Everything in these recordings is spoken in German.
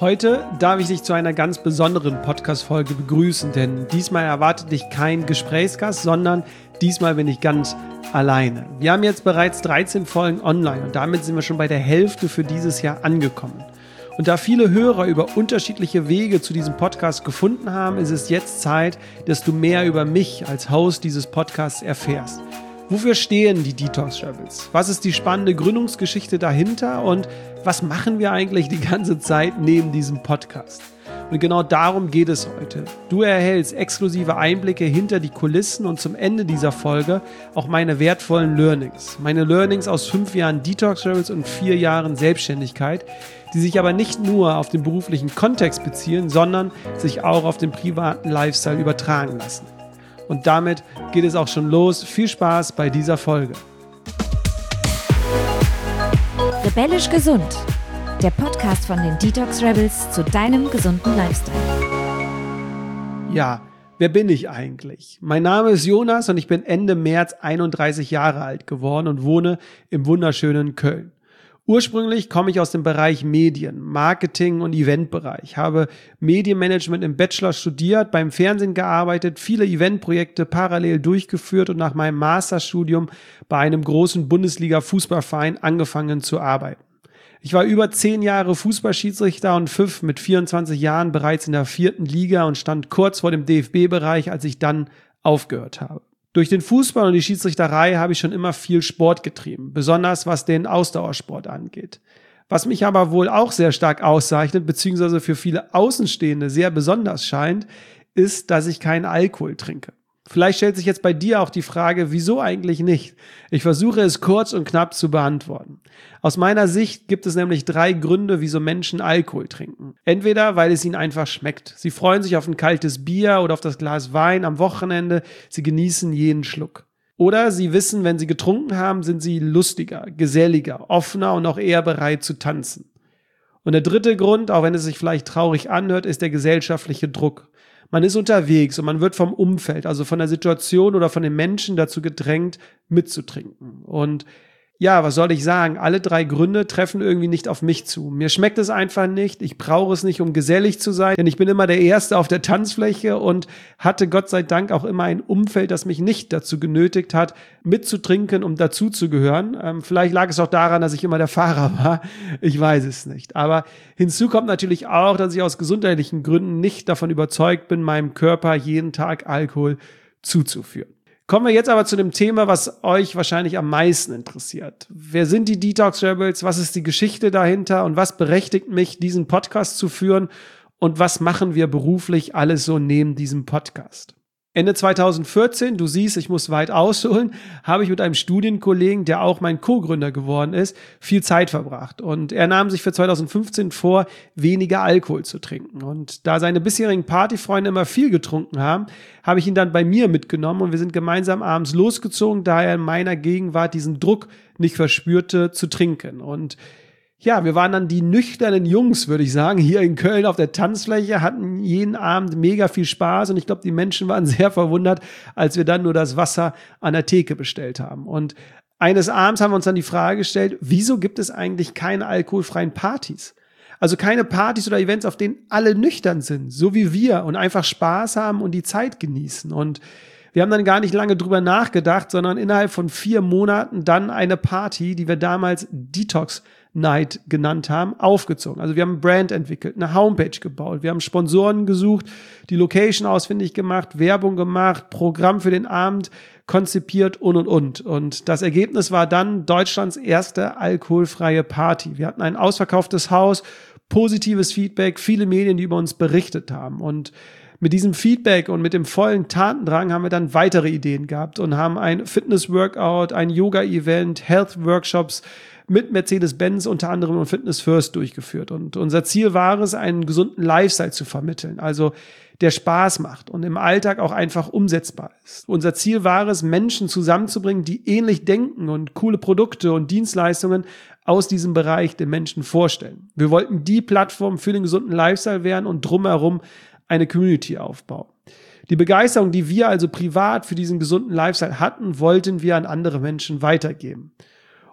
Heute darf ich dich zu einer ganz besonderen Podcast-Folge begrüßen, denn diesmal erwartet dich kein Gesprächsgast, sondern diesmal bin ich ganz alleine. Wir haben jetzt bereits 13 Folgen online und damit sind wir schon bei der Hälfte für dieses Jahr angekommen. Und da viele Hörer über unterschiedliche Wege zu diesem Podcast gefunden haben, ist es jetzt Zeit, dass du mehr über mich als Host dieses Podcasts erfährst. Wofür stehen die Detox Rebels? Was ist die spannende Gründungsgeschichte dahinter und was machen wir eigentlich die ganze Zeit neben diesem Podcast? Und genau darum geht es heute. Du erhältst exklusive Einblicke hinter die Kulissen und zum Ende dieser Folge auch meine wertvollen Learnings. Meine Learnings aus 5 Jahren Detox Rebels und 4 Jahren Selbstständigkeit, die sich aber nicht nur auf den beruflichen Kontext beziehen, sondern sich auch auf den privaten Lifestyle übertragen lassen. Und damit geht es auch schon los. Viel Spaß bei dieser Folge. Rebellisch gesund. Der Podcast von den Detox Rebels zu deinem gesunden Lifestyle. Ja, wer bin ich eigentlich? Mein Name ist Jonas und ich bin Ende März 31 Jahre alt geworden und wohne im wunderschönen Köln. Ursprünglich komme ich aus dem Bereich Medien, Marketing und Eventbereich, habe Medienmanagement im Bachelor studiert, beim Fernsehen gearbeitet, viele Eventprojekte parallel durchgeführt und nach meinem Masterstudium bei einem großen Bundesliga-Fußballverein angefangen zu arbeiten. Ich war über 10 Jahre Fußballschiedsrichter und pfiff mit 24 Jahren bereits in der 4. Liga und stand kurz vor dem DFB-Bereich, als ich dann aufgehört habe. Durch den Fußball und die Schiedsrichterei habe ich schon immer viel Sport getrieben, besonders was den Ausdauersport angeht. Was mich aber wohl auch sehr stark auszeichnet, beziehungsweise für viele Außenstehende sehr besonders scheint, ist, dass ich keinen Alkohol trinke. Vielleicht stellt sich jetzt bei dir auch die Frage, wieso eigentlich nicht? Ich versuche es kurz und knapp zu beantworten. Aus meiner Sicht gibt es nämlich 3 Gründe, wieso Menschen Alkohol trinken. Entweder, weil es ihnen einfach schmeckt. Sie freuen sich auf ein kaltes Bier oder auf das Glas Wein am Wochenende. Sie genießen jeden Schluck. Oder sie wissen, wenn sie getrunken haben, sind sie lustiger, geselliger, offener und auch eher bereit zu tanzen. Und der 3. Grund, auch wenn es sich vielleicht traurig anhört, ist der gesellschaftliche Druck. Man ist unterwegs und man wird vom Umfeld, also von der Situation oder von den Menschen dazu gedrängt, mitzutrinken. Und ja, was soll ich sagen? Alle 3 Gründe treffen irgendwie nicht auf mich zu. Mir schmeckt es einfach nicht. Ich brauche es nicht, um gesellig zu sein, denn ich bin immer der Erste auf der Tanzfläche und hatte Gott sei Dank auch immer ein Umfeld, das mich nicht dazu genötigt hat, mitzutrinken, um dazuzugehören. Vielleicht lag es auch daran, dass ich immer der Fahrer war. Ich weiß es nicht. Aber hinzu kommt natürlich auch, dass ich aus gesundheitlichen Gründen nicht davon überzeugt bin, meinem Körper jeden Tag Alkohol zuzuführen. Kommen wir jetzt aber zu dem Thema, was euch wahrscheinlich am meisten interessiert. Wer sind die Detox Rebels? Was ist die Geschichte dahinter? Und was berechtigt mich, diesen Podcast zu führen? Und was machen wir beruflich alles so neben diesem Podcast? Ende 2014, du siehst, ich muss weit ausholen, habe ich mit einem Studienkollegen, der auch mein Co-Gründer geworden ist, viel Zeit verbracht. Und er nahm sich für 2015 vor, weniger Alkohol zu trinken. Und da seine bisherigen Partyfreunde immer viel getrunken haben, habe ich ihn dann bei mir mitgenommen und wir sind gemeinsam abends losgezogen, da er in meiner Gegenwart diesen Druck nicht verspürte, zu trinken. Und ja, wir waren dann die nüchternen Jungs, würde ich sagen, hier in Köln auf der Tanzfläche, hatten jeden Abend mega viel Spaß und ich glaube, die Menschen waren sehr verwundert, als wir dann nur das Wasser an der Theke bestellt haben. Und eines Abends haben wir uns dann die Frage gestellt, wieso gibt es eigentlich keine alkoholfreien Partys? Also keine Partys oder Events, auf denen alle nüchtern sind, so wie wir und einfach Spaß haben und die Zeit genießen. Und wir haben dann gar nicht lange drüber nachgedacht, sondern innerhalb von 4 Monaten dann eine Party, die wir damals Detox Night genannt haben, aufgezogen. Also wir haben ein Brand entwickelt, eine Homepage gebaut, wir haben Sponsoren gesucht, die Location ausfindig gemacht, Werbung gemacht, Programm für den Abend konzipiert und. Und das Ergebnis war dann Deutschlands erste alkoholfreie Party. Wir hatten ein ausverkauftes Haus, positives Feedback, viele Medien, die über uns berichtet haben. Und mit diesem Feedback und mit dem vollen Tatendrang haben wir dann weitere Ideen gehabt und haben ein Fitness-Workout, ein Yoga-Event, Health-Workshops mit Mercedes-Benz unter anderem und Fitness First durchgeführt. Und unser Ziel war es, einen gesunden Lifestyle zu vermitteln, also der Spaß macht und im Alltag auch einfach umsetzbar ist. Unser Ziel war es, Menschen zusammenzubringen, die ähnlich denken und coole Produkte und Dienstleistungen aus diesem Bereich den Menschen vorstellen. Wir wollten die Plattform für den gesunden Lifestyle werden und drumherum eine Community aufbauen. Die Begeisterung, die wir also privat für diesen gesunden Lifestyle hatten, wollten wir an andere Menschen weitergeben.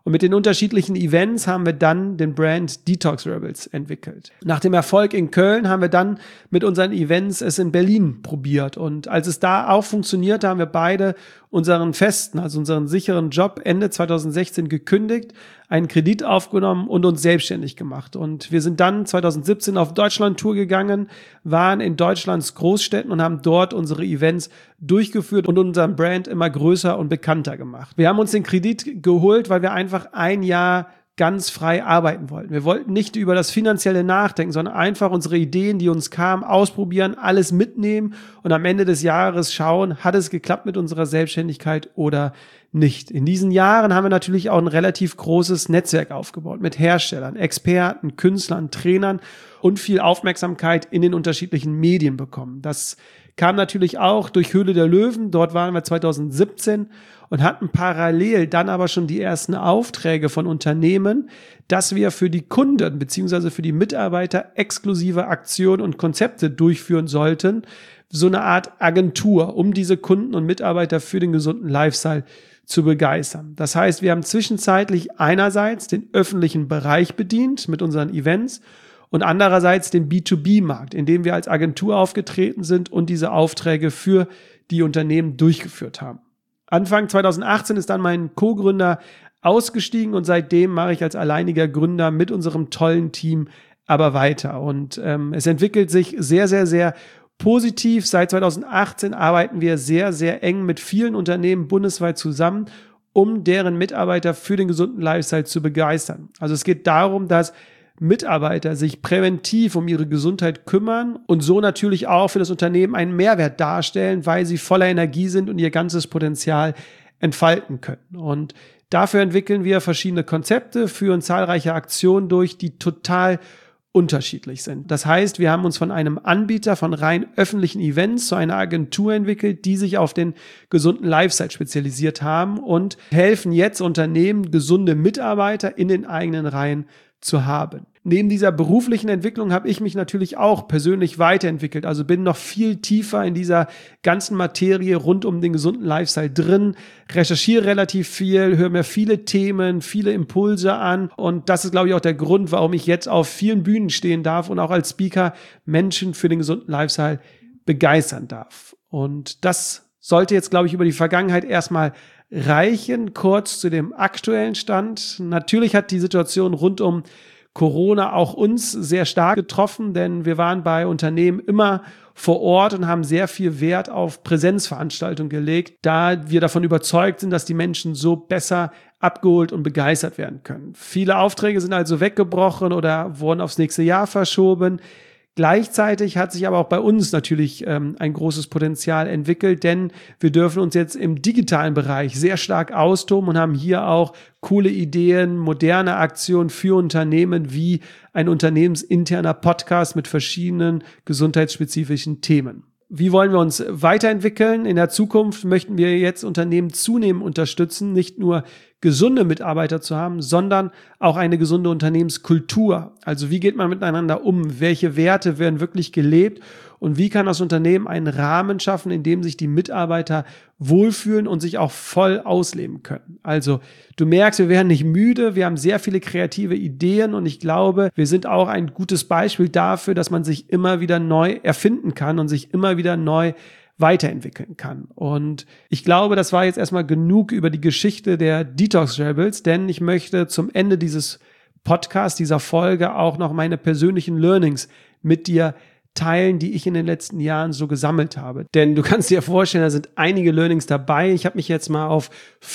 Und mit den unterschiedlichen Events haben wir dann den Brand Detox Rebels entwickelt. Nach dem Erfolg in Köln haben wir dann mit unseren Events es in Berlin probiert. Und als es da auch funktionierte, haben wir beide unseren festen, also unseren sicheren Job Ende 2016 gekündigt, einen Kredit aufgenommen und uns selbstständig gemacht. Und wir sind dann 2017 auf Deutschland-Tour gegangen, waren in Deutschlands Großstädten und haben dort unsere Events durchgeführt und unseren Brand immer größer und bekannter gemacht. Wir haben uns den Kredit geholt, weil wir einfach ein Jahr ganz frei arbeiten wollten. Wir wollten nicht über das Finanzielle nachdenken, sondern einfach unsere Ideen, die uns kamen, ausprobieren, alles mitnehmen und am Ende des Jahres schauen, hat es geklappt mit unserer Selbstständigkeit oder nicht. In diesen Jahren haben wir natürlich auch ein relativ großes Netzwerk aufgebaut mit Herstellern, Experten, Künstlern, Trainern und viel Aufmerksamkeit in den unterschiedlichen Medien bekommen. Das kam natürlich auch durch Höhle der Löwen. Dort waren wir 2017 und hatten parallel dann aber schon die ersten Aufträge von Unternehmen, dass wir für die Kunden bzw. für die Mitarbeiter exklusive Aktionen und Konzepte durchführen sollten. So eine Art Agentur, um diese Kunden und Mitarbeiter für den gesunden Lifestyle zu begeistern. Das heißt, wir haben zwischenzeitlich einerseits den öffentlichen Bereich bedient mit unseren Events und andererseits den B2B-Markt, in dem wir als Agentur aufgetreten sind und diese Aufträge für die Unternehmen durchgeführt haben. Anfang 2018 ist dann mein Co-Gründer ausgestiegen und seitdem mache ich als alleiniger Gründer mit unserem tollen Team aber weiter. Und es entwickelt sich sehr, sehr, sehr positiv. Seit 2018 arbeiten wir sehr, sehr eng mit vielen Unternehmen bundesweit zusammen, um deren Mitarbeiter für den gesunden Lifestyle zu begeistern. Also es geht darum, dass Mitarbeiter sich präventiv um ihre Gesundheit kümmern und so natürlich auch für das Unternehmen einen Mehrwert darstellen, weil sie voller Energie sind und ihr ganzes Potenzial entfalten können. Und dafür entwickeln wir verschiedene Konzepte, führen zahlreiche Aktionen durch, die total unterschiedlich sind. Das heißt, wir haben uns von einem Anbieter von rein öffentlichen Events zu einer Agentur entwickelt, die sich auf den gesunden Lifestyle spezialisiert haben und helfen jetzt Unternehmen, gesunde Mitarbeiter in den eigenen Reihen zu haben. Neben dieser beruflichen Entwicklung habe ich mich natürlich auch persönlich weiterentwickelt, also bin noch viel tiefer in dieser ganzen Materie rund um den gesunden Lifestyle drin, recherchiere relativ viel, höre mir viele Themen, viele Impulse an und das ist, glaube ich, auch der Grund, warum ich jetzt auf vielen Bühnen stehen darf und auch als Speaker Menschen für den gesunden Lifestyle begeistern darf. Und das sollte jetzt, glaube ich, über die Vergangenheit erstmal reichen. Kurz zu dem aktuellen Stand. Natürlich hat die Situation rund um Corona auch uns sehr stark getroffen, denn wir waren bei Unternehmen immer vor Ort und haben sehr viel Wert auf Präsenzveranstaltungen gelegt, da wir davon überzeugt sind, dass die Menschen so besser abgeholt und begeistert werden können. Viele Aufträge sind also weggebrochen oder wurden aufs nächste Jahr verschoben. Gleichzeitig hat sich aber auch bei uns natürlich ein großes Potenzial entwickelt, denn wir dürfen uns jetzt im digitalen Bereich sehr stark austoben und haben hier auch coole Ideen, moderne Aktionen für Unternehmen wie ein unternehmensinterner Podcast mit verschiedenen gesundheitsspezifischen Themen. Wie wollen wir uns weiterentwickeln? In der Zukunft möchten wir jetzt Unternehmen zunehmend unterstützen, nicht nur gesunde Mitarbeiter zu haben, sondern auch eine gesunde Unternehmenskultur. Also wie geht man miteinander um? Welche Werte werden wirklich gelebt? Und wie kann das Unternehmen einen Rahmen schaffen, in dem sich die Mitarbeiter wohlfühlen und sich auch voll ausleben können? Also du merkst, wir werden nicht müde, wir haben sehr viele kreative Ideen und ich glaube, wir sind auch ein gutes Beispiel dafür, dass man sich immer wieder neu erfinden kann und sich immer wieder neu weiterentwickeln kann. Und ich glaube, das war jetzt erstmal genug über die Geschichte der Detox Rebels, denn ich möchte zum Ende dieses Podcasts, dieser Folge auch noch meine persönlichen Learnings mit dir teilen, die ich in den letzten Jahren so gesammelt habe. Denn du kannst dir vorstellen, da sind einige Learnings dabei. Ich habe mich jetzt mal auf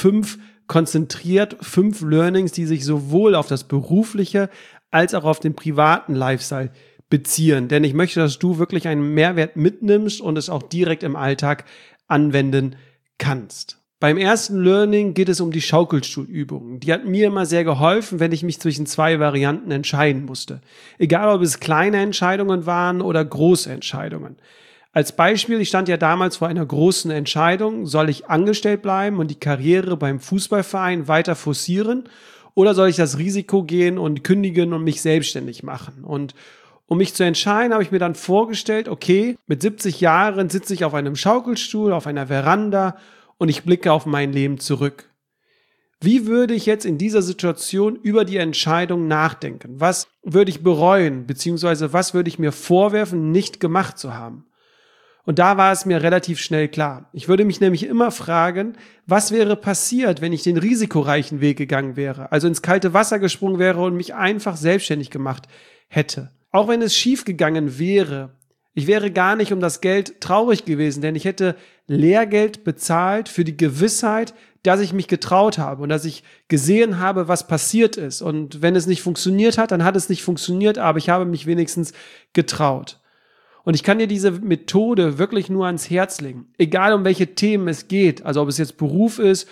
5 konzentriert, 5 Learnings, die sich sowohl auf das berufliche als auch auf den privaten Lifestyle beziehen. Denn ich möchte, dass du wirklich einen Mehrwert mitnimmst und es auch direkt im Alltag anwenden kannst. Beim ersten Learning geht es um die Schaukelstuhlübungen. Die hat mir immer sehr geholfen, wenn ich mich zwischen 2 Varianten entscheiden musste. Egal, ob es kleine Entscheidungen waren oder große Entscheidungen. Als Beispiel, ich stand ja damals vor einer großen Entscheidung, soll ich angestellt bleiben und die Karriere beim Fußballverein weiter forcieren oder soll ich das Risiko gehen und kündigen und mich selbstständig machen? Und um mich zu entscheiden, habe ich mir dann vorgestellt, okay, mit 70 Jahren sitze ich auf einem Schaukelstuhl, auf einer Veranda und ich blicke auf mein Leben zurück. Wie würde ich jetzt in dieser Situation über die Entscheidung nachdenken? Was würde ich bereuen, beziehungsweise was würde ich mir vorwerfen, nicht gemacht zu haben? Und da war es mir relativ schnell klar. Ich würde mich nämlich immer fragen, was wäre passiert, wenn ich den risikoreichen Weg gegangen wäre, also ins kalte Wasser gesprungen wäre und mich einfach selbstständig gemacht hätte. Auch wenn es schief gegangen wäre, ich wäre gar nicht um das Geld traurig gewesen, denn ich hätte Lehrgeld bezahlt für die Gewissheit, dass ich mich getraut habe und dass ich gesehen habe, was passiert ist. Und wenn es nicht funktioniert hat, dann hat es nicht funktioniert, aber ich habe mich wenigstens getraut. Und ich kann dir diese Methode wirklich nur ans Herz legen, egal um welche Themen es geht, also ob es jetzt Beruf ist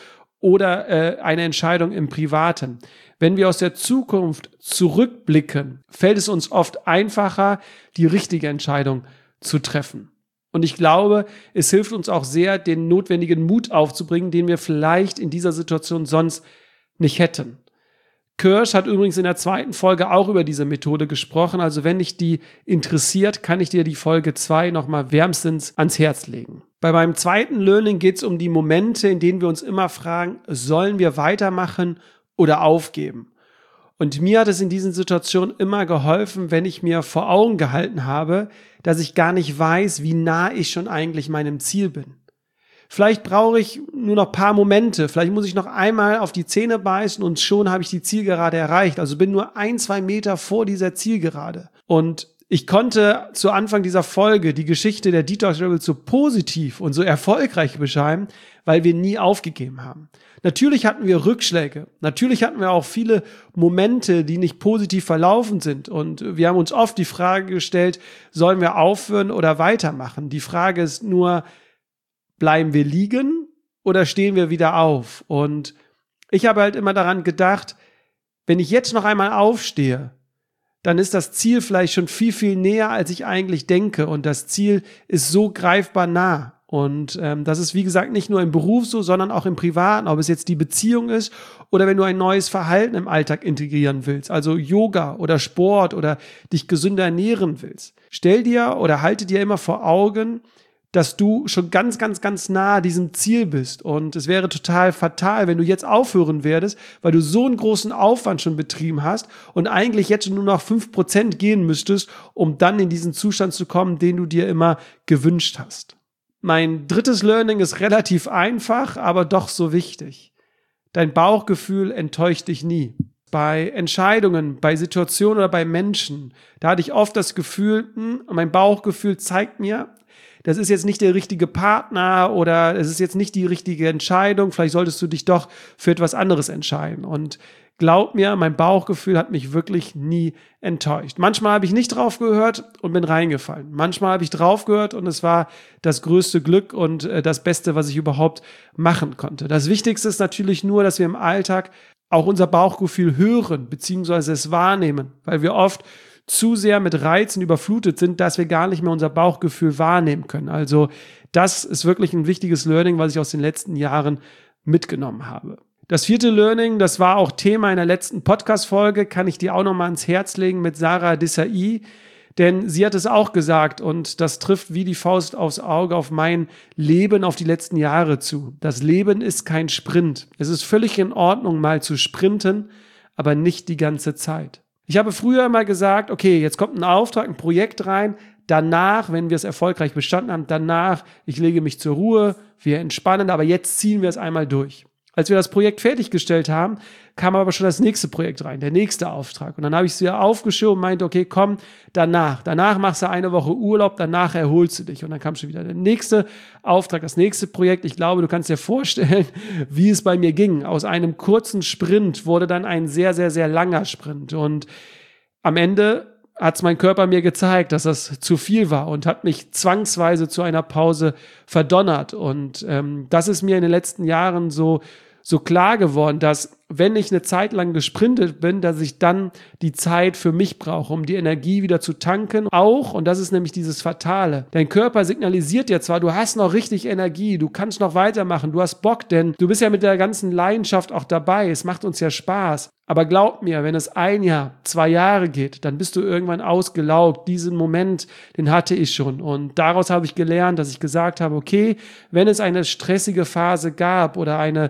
oder eine Entscheidung im Privaten. Wenn wir aus der Zukunft zurückblicken, fällt es uns oft einfacher, die richtige Entscheidung zu treffen. Und ich glaube, es hilft uns auch sehr, den notwendigen Mut aufzubringen, den wir vielleicht in dieser Situation sonst nicht hätten. Kirsch hat übrigens in der 2. Folge auch über diese Methode gesprochen. Also wenn dich die interessiert, kann ich dir die Folge 2 nochmal wärmstens ans Herz legen. Bei meinem zweiten Learning geht es um die Momente, in denen wir uns immer fragen, sollen wir weitermachen oder aufgeben? Und mir hat es in diesen Situationen immer geholfen, wenn ich mir vor Augen gehalten habe, dass ich gar nicht weiß, wie nah ich schon eigentlich meinem Ziel bin. Vielleicht brauche ich nur noch ein paar Momente, vielleicht muss ich noch einmal auf die Zähne beißen und schon habe ich die Zielgerade erreicht. Also bin nur 1-2 Meter vor dieser Zielgerade. Und ich konnte zu Anfang dieser Folge die Geschichte der Detox Rebels so positiv und so erfolgreich beschreiben, weil wir nie aufgegeben haben. Natürlich hatten wir Rückschläge, natürlich hatten wir auch viele Momente, die nicht positiv verlaufen sind und wir haben uns oft die Frage gestellt, sollen wir aufhören oder weitermachen? Die Frage ist nur, bleiben wir liegen oder stehen wir wieder auf? Und ich habe halt immer daran gedacht, wenn ich jetzt noch einmal aufstehe, dann ist das Ziel vielleicht schon viel, viel näher, als ich eigentlich denke. Und das Ziel ist so greifbar nah. Und das ist, wie gesagt, nicht nur im Beruf so, sondern auch im Privaten, ob es jetzt die Beziehung ist oder wenn du ein neues Verhalten im Alltag integrieren willst, also Yoga oder Sport oder dich gesünder ernähren willst. Stell dir oder halte dir immer vor Augen, dass du schon ganz, ganz, ganz nah diesem Ziel bist. Und es wäre total fatal, wenn du jetzt aufhören würdest, weil du so einen großen Aufwand schon betrieben hast und eigentlich jetzt schon nur noch 5% gehen müsstest, um dann in diesen Zustand zu kommen, den du dir immer gewünscht hast. Mein drittes Learning ist relativ einfach, aber doch so wichtig. Dein Bauchgefühl enttäuscht dich nie. Bei Entscheidungen, bei Situationen oder bei Menschen, da hatte ich oft das Gefühl, mein Bauchgefühl zeigt mir, das ist jetzt nicht der richtige Partner oder es ist jetzt nicht die richtige Entscheidung, vielleicht solltest du dich doch für etwas anderes entscheiden. Und glaub mir, mein Bauchgefühl hat mich wirklich nie enttäuscht. Manchmal habe ich nicht drauf gehört und bin reingefallen. Manchmal habe ich drauf gehört und es war das größte Glück und das Beste, was ich überhaupt machen konnte. Das Wichtigste ist natürlich nur, dass wir im Alltag auch unser Bauchgefühl hören bzw. es wahrnehmen, weil wir oft zu sehr mit Reizen überflutet sind, dass wir gar nicht mehr unser Bauchgefühl wahrnehmen können. Also das ist wirklich ein wichtiges Learning, was ich aus den letzten Jahren mitgenommen habe. Das 4. Learning, das war auch Thema in der letzten Podcast-Folge, kann ich dir auch nochmal ans Herz legen mit Sarah Desai, denn sie hat es auch gesagt und das trifft wie die Faust aufs Auge auf mein Leben, auf die letzten Jahre zu. Das Leben ist kein Sprint. Es ist völlig in Ordnung, mal zu sprinten, aber nicht die ganze Zeit. Ich habe früher immer gesagt, okay, jetzt kommt ein Auftrag, ein Projekt rein, danach, wenn wir es erfolgreich bestanden haben, danach, ich lege mich zur Ruhe, wir entspannen, aber jetzt ziehen wir es einmal durch. Als wir das Projekt fertiggestellt haben, kam aber schon das nächste Projekt rein, der nächste Auftrag. Und dann habe ich es wieder aufgeschoben und meinte, okay, komm, danach machst du eine Woche Urlaub, danach erholst du dich. Und dann kam schon wieder der nächste Auftrag, das nächste Projekt. Ich glaube, du kannst dir vorstellen, wie es bei mir ging. Aus einem kurzen Sprint wurde dann ein sehr, sehr, sehr langer Sprint. Und am Ende hat es mein Körper mir gezeigt, dass das zu viel war und hat mich zwangsweise zu einer Pause verdonnert. Und das ist mir in den letzten Jahren so klar geworden, dass wenn ich eine Zeit lang gesprintet bin, dass ich dann die Zeit für mich brauche, um die Energie wieder zu tanken. Auch, und das ist nämlich dieses Fatale, dein Körper signalisiert dir zwar, du hast noch richtig Energie, du kannst noch weitermachen, du hast Bock, denn du bist ja mit der ganzen Leidenschaft auch dabei, es macht uns ja Spaß. Aber glaub mir, wenn es 1 Jahr, 2 Jahre geht, dann bist du irgendwann ausgelaugt. Diesen Moment, den hatte ich schon. Und daraus habe ich gelernt, dass ich gesagt habe, okay, wenn es eine stressige Phase gab oder einen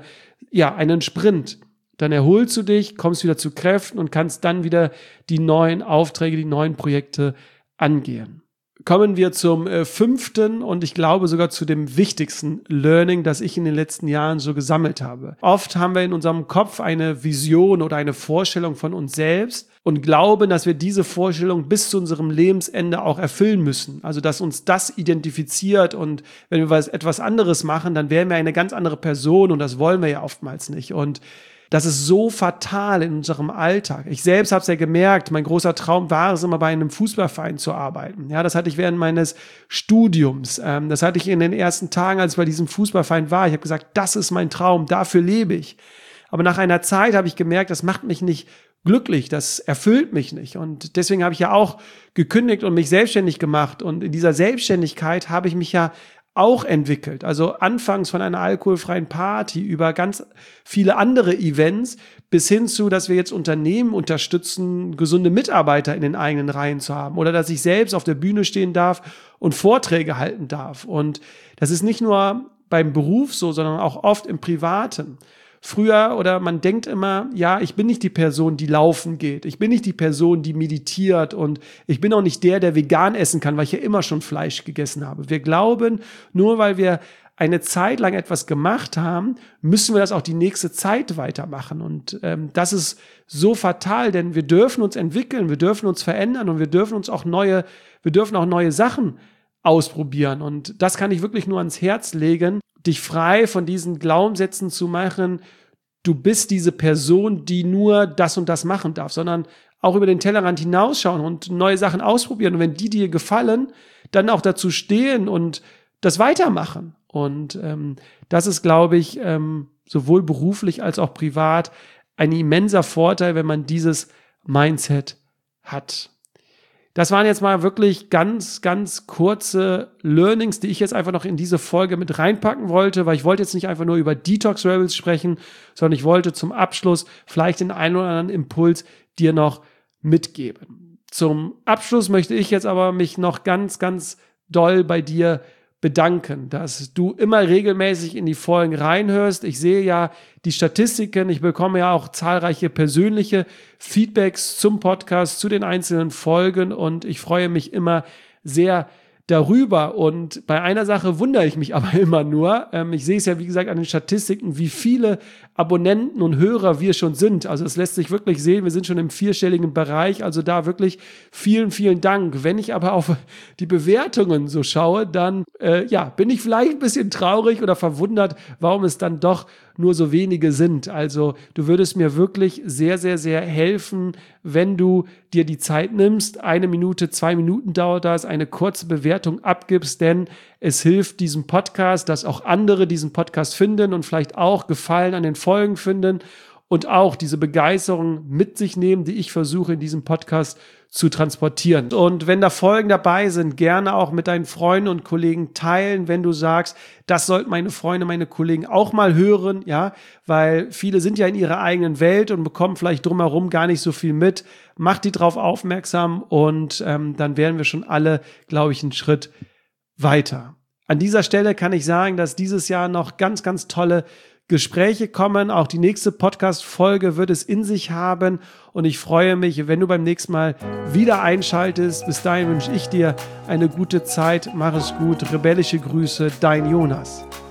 Sprint, dann erholst du dich, kommst wieder zu Kräften und kannst dann wieder die neuen Aufträge, die neuen Projekte angehen. Kommen wir zum 5. und ich glaube sogar zu dem wichtigsten Learning, das ich in den letzten Jahren so gesammelt habe. Oft haben wir in unserem Kopf eine Vision oder eine Vorstellung von uns selbst und glauben, dass wir diese Vorstellung bis zu unserem Lebensende auch erfüllen müssen. Also, dass uns das identifiziert und wenn wir etwas anderes machen, dann wären wir eine ganz andere Person und das wollen wir ja oftmals nicht. Und das ist so fatal in unserem Alltag. Ich selbst habe es ja gemerkt, mein großer Traum war es immer, bei einem Fußballverein zu arbeiten. Ja, das hatte ich während meines Studiums. Das hatte ich in den ersten Tagen, als ich bei diesem Fußballverein war. Ich habe gesagt, das ist mein Traum, dafür lebe ich. Aber nach einer Zeit habe ich gemerkt, das macht mich nicht glücklich, das erfüllt mich nicht. Und deswegen habe ich ja auch gekündigt und mich selbstständig gemacht. Und in dieser Selbstständigkeit habe ich mich ja auch entwickelt. Also anfangs von einer alkoholfreien Party über ganz viele andere Events bis hin zu, dass wir jetzt Unternehmen unterstützen, gesunde Mitarbeiter in den eigenen Reihen zu haben oder dass ich selbst auf der Bühne stehen darf und Vorträge halten darf. Und das ist nicht nur beim Beruf so, sondern auch oft im Privaten. Früher oder man denkt immer, ja, ich bin nicht die Person, die laufen geht. Ich bin nicht die Person, die meditiert und ich bin auch nicht der vegan essen kann, weil ich ja immer schon Fleisch gegessen habe. Wir glauben, nur weil wir eine Zeit lang etwas gemacht haben, müssen wir das auch die nächste Zeit weitermachen. Und das ist so fatal, denn wir dürfen uns entwickeln, wir dürfen uns verändern und wir dürfen auch neue Sachen ausprobieren. Und das kann ich wirklich nur ans Herz legen, dich frei von diesen Glaubenssätzen zu machen, du bist diese Person, die nur das und das machen darf, sondern auch über den Tellerrand hinausschauen und neue Sachen ausprobieren. Und wenn die dir gefallen, dann auch dazu stehen und das weitermachen. Und das ist, glaube ich, sowohl beruflich als auch privat ein immenser Vorteil, wenn man dieses Mindset hat. Das waren jetzt mal wirklich ganz, ganz kurze Learnings, die ich jetzt einfach noch in diese Folge mit reinpacken wollte, weil ich wollte jetzt nicht einfach nur über Detox Rebels sprechen, sondern ich wollte zum Abschluss vielleicht den einen oder anderen Impuls dir noch mitgeben. Zum Abschluss möchte ich jetzt aber mich noch ganz, ganz doll bei dir bedanken, dass du immer regelmäßig in die Folgen reinhörst. Ich sehe ja die Statistiken, ich bekomme ja auch zahlreiche persönliche Feedbacks zum Podcast, zu den einzelnen Folgen und ich freue mich immer sehr darüber. Und bei einer Sache wundere ich mich aber immer nur. Ich sehe es ja, wie gesagt, an den Statistiken, wie viele Abonnenten und Hörer wir schon sind. Also es lässt sich wirklich sehen, wir sind schon im 4-stelligen Bereich. Also da wirklich vielen, vielen Dank. Wenn ich aber auf die Bewertungen so schaue, dann bin ich vielleicht ein bisschen traurig oder verwundert, warum es dann doch nur so wenige sind. Also du würdest mir wirklich sehr, sehr, sehr helfen, wenn du dir die Zeit nimmst. 1 Minute, 2 Minuten dauert das, eine kurze Bewertung abgibst, denn es hilft diesem Podcast, dass auch andere diesen Podcast finden und vielleicht auch Gefallen an den Folgen finden und auch diese Begeisterung mit sich nehmen, die ich versuche in diesem Podcast zu transportieren. Und wenn da Folgen dabei sind, gerne auch mit deinen Freunden und Kollegen teilen, wenn du sagst, das sollten meine Freunde, meine Kollegen auch mal hören, ja, weil viele sind ja in ihrer eigenen Welt und bekommen vielleicht drumherum gar nicht so viel mit. Mach die drauf aufmerksam und dann wären wir schon alle, glaube ich, einen Schritt weiter. An dieser Stelle kann ich sagen, dass dieses Jahr noch ganz, ganz tolle Gespräche kommen. Auch die nächste Podcast-Folge wird es in sich haben und ich freue mich, wenn du beim nächsten Mal wieder einschaltest. Bis dahin wünsche ich dir eine gute Zeit. Mach es gut. Rebellische Grüße, dein Jonas.